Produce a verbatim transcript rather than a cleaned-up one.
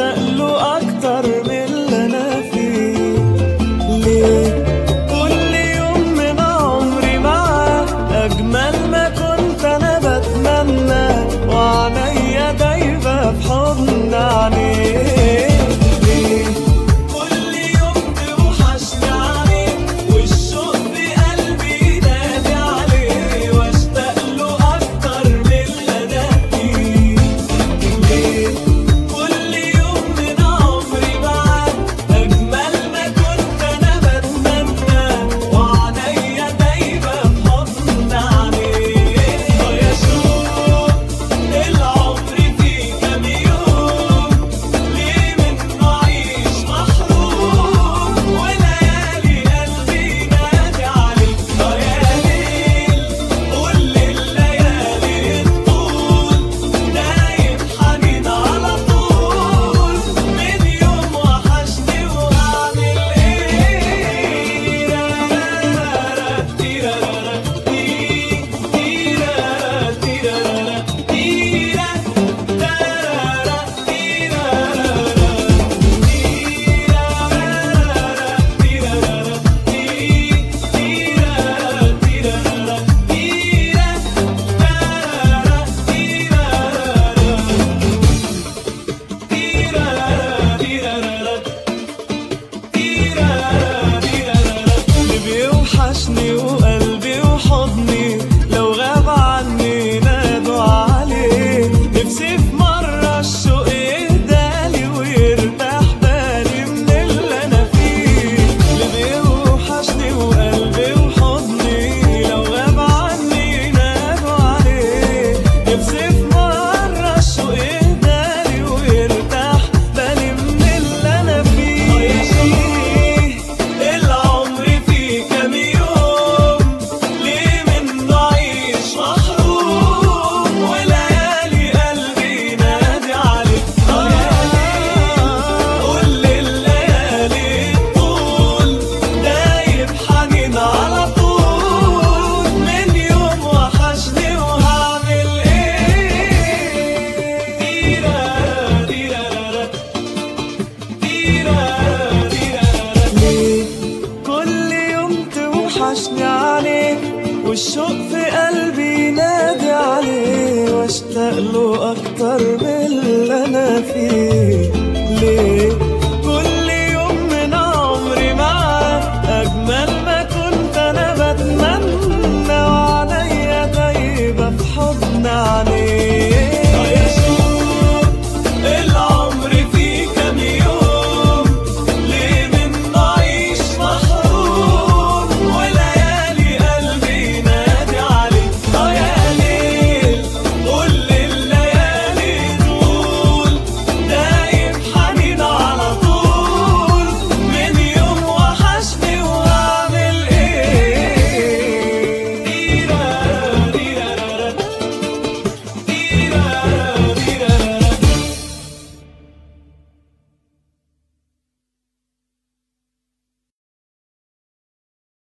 واشتاق له اكتر من اللي انا فيه. ليه كل يوم من عمري معاه اجمل ما كنت انا بتمنى، وعينيا دايبه في حضن عينيه. ليه كل يوم توحشني عليه والشوق في قلبي ينادي عليه، واشتاق له اكتر من اللي انا فيه. ليه كل يوم من عمري معاك اجمل ما كنت انا بتمنى، وعينيا دايبه في حضن عينيه. اه يا شوق العمر فيه كام يوم، ليه منه عيش محروم، وليالي قلبي نادي عليك. اه يا ليل قول لليالي الطول، نايم حنين على طول، من يوم وحشني وهعمل ايه. تيرارا تيرارا تيرارا تيرارا تيرا تارارا تيرارا تيرارا تيرارا تيرارا تيرارا تيرا تارارا تيرارا. اللي بيوحشني وقلبي وحضني لو غاب عني نادوا عليه. نفسي في مرة الشوق يهدالي ويرتاح بالي من اللي أنا فيه. اللي بيوحشني وقلبي وحضني لو غاب عني نادوا عليه. نفسي في مرة الشوق يهدالي ويرتاح بالي من اللي أنا فيه. اه يا شيخ العمر فيه كام يوم، ليه منه عيش محروم، وليالي قلبي ينادي عليك. اه يا ليل قول لليالي الطول، دايب حنين على طول، من يوم وحشني وهعمل ايه. تيرارا تيرارا تيرارا تيرارا. ليه كل يوم توحشني عليه والشوق في قلبي ينادي عليه، واشتاق له أكتر